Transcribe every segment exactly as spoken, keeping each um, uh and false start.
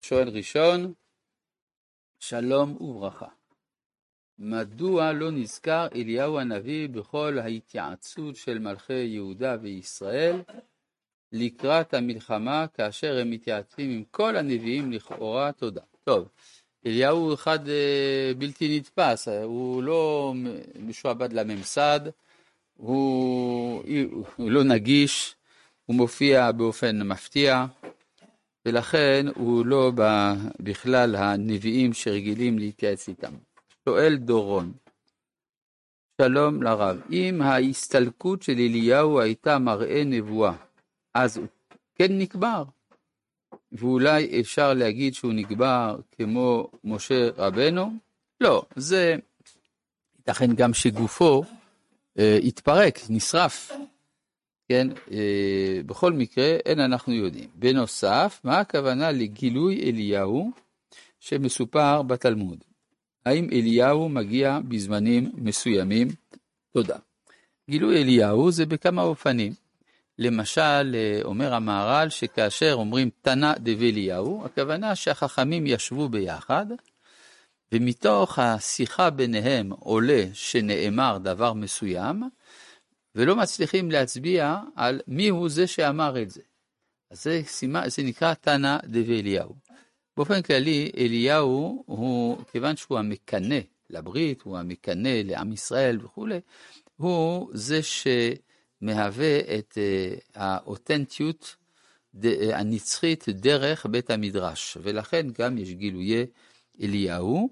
שואל ראשון, שלום וברכה. מדוע לא נזכר אליהו הנביא בכל ההתייעצות של מלכי יהודה וישראל לקראת המלחמה, כאשר הם מתייעצים עם כל הנביאים לכאורה? תודה. טוב, אליהו הוא אחד אה, בלתי נתפס, הוא לא משועבד לממסד, הוא, הוא לא נגיש, הוא מופיע באופן מפתיע, ולכן הוא לא בכלל הנביאים שרגילים להתייעץ איתם. שואל דורון, שלום לרב, אם ההסתלקות של אליהו הייתה מראה נבואה, אז הוא כן נקבר? ואולי אפשר להגיד שהוא נקבר כמו משה רבנו? לא, זה ייתכן גם שגופו אה, התפרק, נשרף. כן, אה, בכל מקרה אין אנחנו יודעים. בנוסף, מה הכוונה לגילוי אליהו שמסופר בתלמוד? האם אליהו מגיע בזמנים מסוימים? תודה. גילוי אליהו זה בכמה אופנים. למשל, אומר המהר"ל שכאשר אומרים תנא דבי אליהו, הכוונה שהחכמים ישבו ביחד, ומתוך השיחה ביניהם עולה שנאמר דבר מסוים, ולא מצליחים להצביע על מי הוא זה שאמר את זה. אז זה, זה נקרא תנא דבי אליהו. באופן כללי, אליהו הוא, כיוון שהוא המקנה לברית, הוא המקנה לעם ישראל וכו', הוא זה שמהווה את uh, האותנטיות ד, הנצחית דרך בית המדרש, ולכן גם יש גילויי אליהו,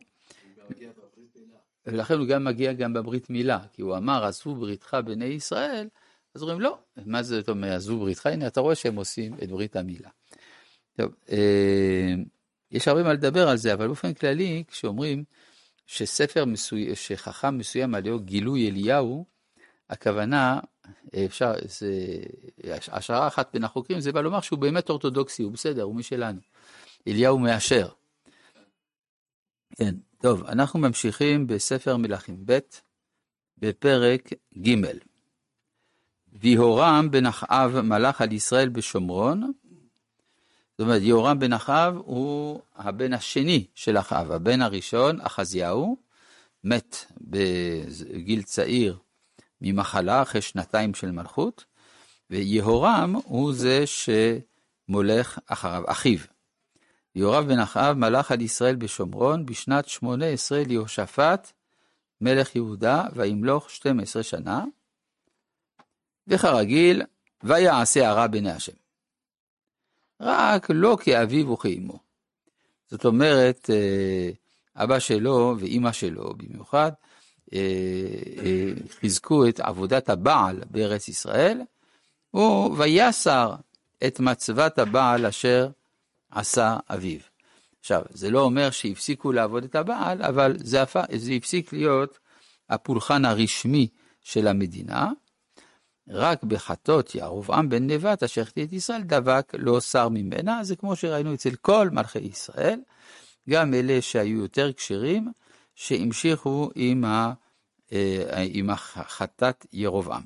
ולכן הוא גם מגיע גם בברית מילה, כי הוא אמר, עזבו בריתך בני ישראל, אז אומרים, לא, מה זה אומר, עזבו בריתך? הנה, אתה רואה שהם עושים את ברית המילה. טוב, אה, יש הרבה מה לדבר על זה, אבל באופן כללי, כשאומרים שספר מסוים, שחכם מסוים עליו גילוי אליהו, הכוונה, אפשר, זה, השערה אחת בין החוקרים, זה בא לומר שהוא באמת אורתודוקסי, הוא בסדר, הוא משלנו. אליהו מאשר. כן, טוב, אנחנו ממשיכים בספר מלכים ב' בפרק ג'. ויהורם בן אחאב מלך על ישראל בשומרון, זאת אומרת, יהורם בן אחאב הוא הבן השני של אחאב, הבן הראשון, אחזיהו, מת בגיל צעיר ממחלה אחרי שנתיים של מלכות, ויהורם הוא זה שמולך אחריו, אחיו. יהורם בן אחאב מלך על ישראל בשומרון בשנת שמונה עשרה ליהושפט, מלך יהודה, וימלוך שתים עשרה שנה, וכרגיל, ויעשה הרע בעיני השם. רק לא כאביו וכאמו. זאת אומרת, אבא שלו ואמא שלו במיוחד, חיזקו את עבודת הבעל בארץ ישראל, ויסר את מצוות הבעל אשר עשה אביו. עכשיו, זה לא אומר שהפסיקו לעבוד את הבעל, אבל זה, זה הפסיק להיות הפולחן הרשמי של המדינה, רק בחטות ירבעם בן נבט אשר החטיא את ישראל דבק לא שר ממנה. זה כמו שראינו אצל כל מלכי ישראל, גם אלה שהיו יותר כשרים, שהמשיכו עם, ה, עם החטאת ירבעם.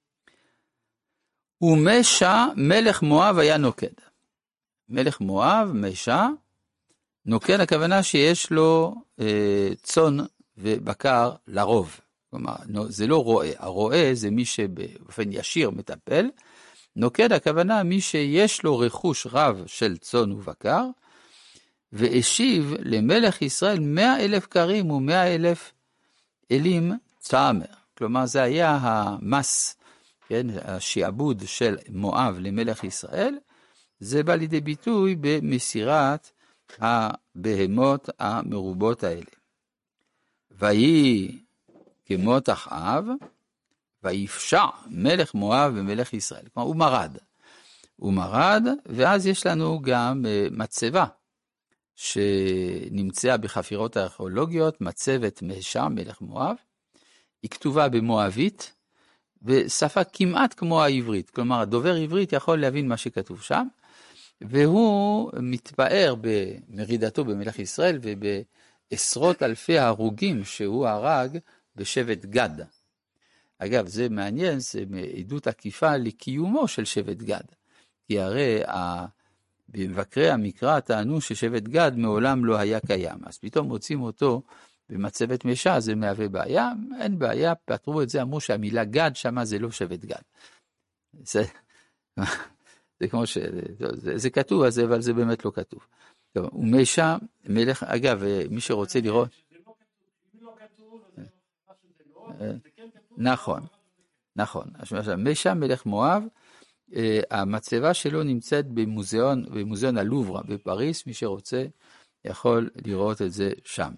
ומשע מלך מואב היה נוקד. מלך מואב, משע, נוקד הכוונה שיש לו אה, צאן ובקר לרוב. כלומר, זה לא רועה, הרועה זה מי שבאופן ישיר מטפל, נוקד הכוונה מי שיש לו רכוש רב של צאן ובקר, והשיב למלך ישראל מאה אלף קרים ומאה אלף אלים צעמר. כלומר, זה היה המס, כן, השעבוד של מואב למלך ישראל, זה בא לידי ביטוי במסירת הבהמות המרובות האלה. ויהי כמות אחאב, ויפשע מלך מואב ומלך ישראל. כלומר, הוא מרד. הוא מרד, ואז יש לנו גם מצבה, שנמצאה בחפירות הארכיאולוגיות, מצבת משע מלך מואב. היא כתובה במואבית, בשפה כמעט כמו העברית. כלומר, הדובר עברית יכול להבין מה שכתוב שם, והוא מתפאר במרידתו במלך ישראל, ובעשרות אלפי הרוגים שהוא הרג בשבט גד. אגב, זה מעניין, זה עדות עקיפה לקיומו של שבט גד. כי הרי במבקרי המקרא טענו ששבט גד מעולם לא היה קיים, אז פתאום מוצאים אותו במצבת משה, זה מהווה בעיה, אין בעיה, פתרו את זה, אמרו שהמילה גד שמה זה לא שבט גד. זה, זה כמו ש... זה, זה כתוב, אז, אבל זה באמת לא כתוב. טוב, ומשה, מלך, אגב, מי שרוצה לראות... נכון, נכון. משה מלך מואב, המצבה שלו נמצאת במוזיאון, במוזיאון הלובר בפריס, מי שרוצה יכול לראות את זה שם.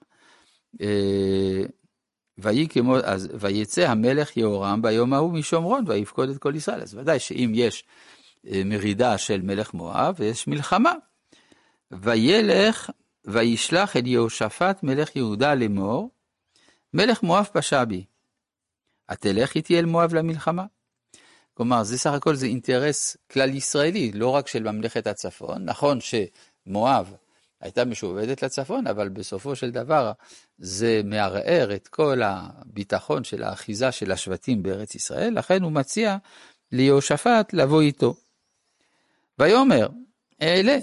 אז ויצא המלך יהורם ביום ההוא משומרון ויפקוד את כל ישראל. אז ודאי שאם יש מרידה של מלך מואב ויש מלחמה, וילך וישלח אל יהושפט מלך יהודה לאמור, מלך מואב פשע בי, התלך איתי אל מואב למלחמה. כלומר, זה סך הכל זה אינטרס כלל ישראלי, לא רק של ממלכת הצפון. נכון שמואב הייתה משועבדת לצפון, אבל בסופו של דבר זה מערער את כל הביטחון של האחיזה של השבטים בארץ ישראל, לכן הוא מציע ליהושפט לבוא איתו. ויאמר, אלה,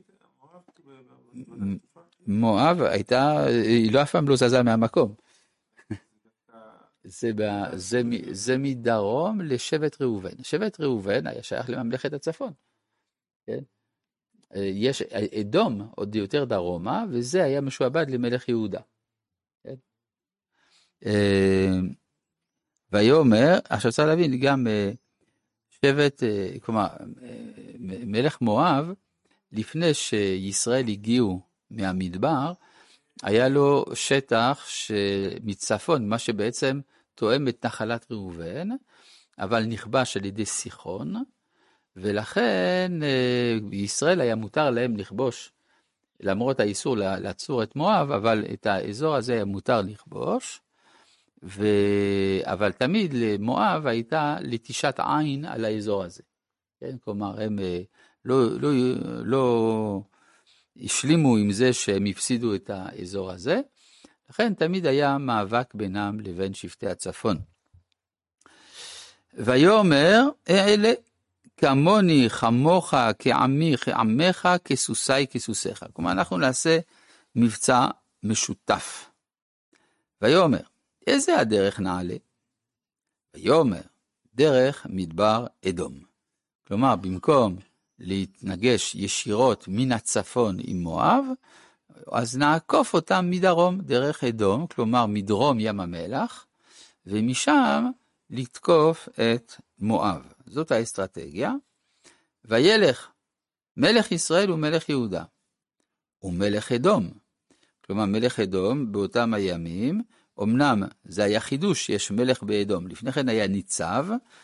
מואב הייתה, היא לא אף פעם לא זזה מהמקום. זה, זה, זה מדרום לשבט ראובן. שבט ראובן היה שייך לממלכת הצפון. כן? יש אדום עוד יותר דרומה, וזה היה משועבד למלך יהודה. כן? ויאמר, עכשיו צריך להבין, גם שבט, כלומר, מלך מואב, לפני שישראל הגיעו מהמדבר, היה לו שטח מצפון, מה שבעצם תואם את נחלת ראובן, אבל נכבש על ידי סיחון, ולכן בישראל היה מותר להם לכבוש, למרות האיסור לעצור את מואב, אבל את האזור הזה היה מותר לכבוש, ו... אבל תמיד למואב הייתה לתישת עין על האזור הזה. כן? כלומר, הם לא, לא, לא השלימו עם זה שהם הפסידו את האזור הזה, לכן תמיד היה מאבק בינם לבין שבטי הצפון. ויאמר, אלה כמוני חמוך כעמי כעמך כסוסי כסוסיך. כלומר, אנחנו נעשה מבצע משותף. ויאמר, איזה הדרך נעלה? ויאמר, דרך מדבר אדום. כלומר, במקום להתנגש ישירות מן הצפון עם מואב, אז נעקוף אותם מדרום דרך אדום, כלומר מדרום ים המלח, ומשם לתקוף את מואב. זאת האסטרטגיה. וילך מלך ישראל ומלך יהודה, ומלך אדום. כלומר, מלך אדום באותם הימים, אמנם זה היה חידוש, יש מלך באדום. לפני כן היה ניצב,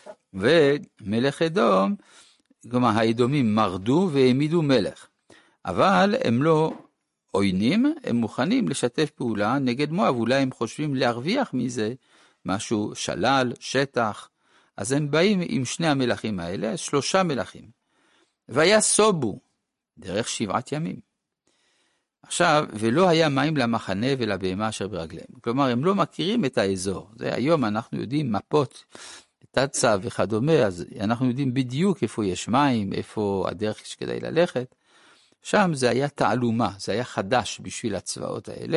ומלך אדום, כלומר, האדומים מרדו והעמידו מלך. אבל הם לא עוינים, הם מוכנים לשתף פעולה נגד מואב, אולי הם חושבים להרוויח מזה משהו שלל, שטח, אז הם באים עם שני המלכים האלה, שלושה מלכים. והיה סובו, דרך שבעת ימים. עכשיו, ולא היה מים למחנה ולבהמה אשר ברגליהם. כלומר, הם לא מכירים את האזור. זה היום אנחנו יודעים מפות, תצה וכדומה, אז אנחנו יודעים בדיוק איפה יש מים, איפה הדרך שכדאי ללכת. שם זה היה תעלומה, זה היה חדש בשביל הצבאות האלה.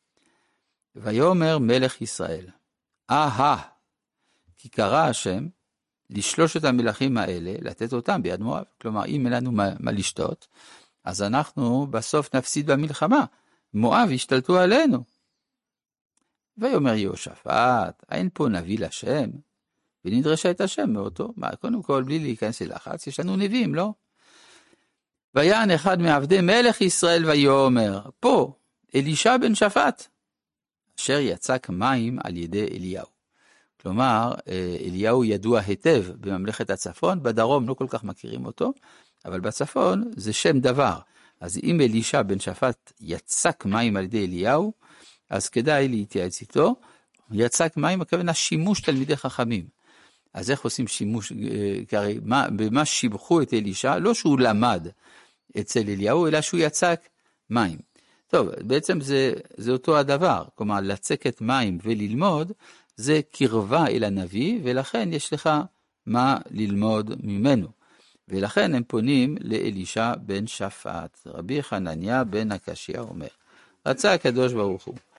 ויאמר מלך ישראל, אהה, כי קרא השם לשלושת המלכים האלה, לתת אותם ביד מואב. כלומר, אם אין לנו מה, מה לשתות, אז אנחנו בסוף נפסיד במלחמה. מואב ישתלטו עלינו. ויאמר יהושפט, אין פה נביא לשם, ונדרשה את השם מאותו. מה, קודם כל, בלי להיכנס ללחץ, יש לנו נביאים, לא? ויען אחד מעבדי מלך ישראל ויאמר, פה, אלישע בן שפט, אשר יצק מים על ידי אליהו. כלומר, אליהו ידוע היטב בממלכת הצפון, בדרום לא כל כך מכירים אותו, אבל בצפון זה שם דבר. אז אם אלישע בן שפט יצק מים על ידי אליהו, אז כדאי להתייעץ איתו. יצק מים, הכוונה שימוש תלמידי חכמים. אז איך עושים שימוש, כרי, מה, במה שיבחו את אלישע? לא שהוא למד אצל אליהו, אלא שהוא יצק מים. טוב, בעצם זה, זה אותו הדבר. כלומר, לצקת מים וללמוד, זה קרבה אל הנביא, ולכן יש לך מה ללמוד ממנו. ולכן הם פונים לאלישע בן שפט. רבי חנניה בן הקשיא אומר, רצה הקדוש ברוך הוא